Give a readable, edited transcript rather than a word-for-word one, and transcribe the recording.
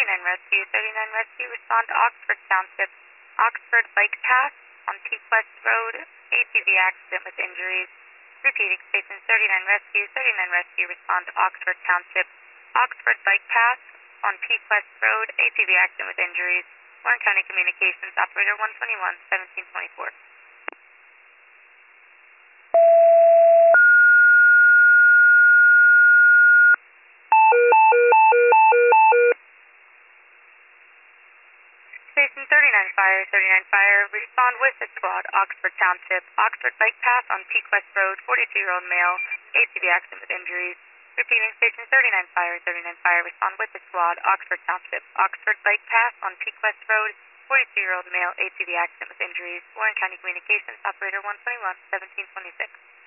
39 Rescue. 39 Rescue, respond to Oxford Township. Oxford Bike Path on Peak West Road. ATV accident with injuries. Repeating, station 39 Rescue. 39 Rescue, respond to Oxford Township. Oxford Bike Path on Peak West Road. ATV accident with injuries. Warren County Communications, operator 121, 1724. Station 39 Fire, 39 Fire, respond with the squad, Oxford Township, Oxford Bike Path on Peak West Road, 42-year-old male, ATV accident with injuries. Repeating, Station 39 Fire, 39 Fire, respond with the squad, Oxford Township, Oxford Bike Path on Peak West Road, 42-year-old male, ATV accident with injuries. Warren County Communications, operator 121, 1726.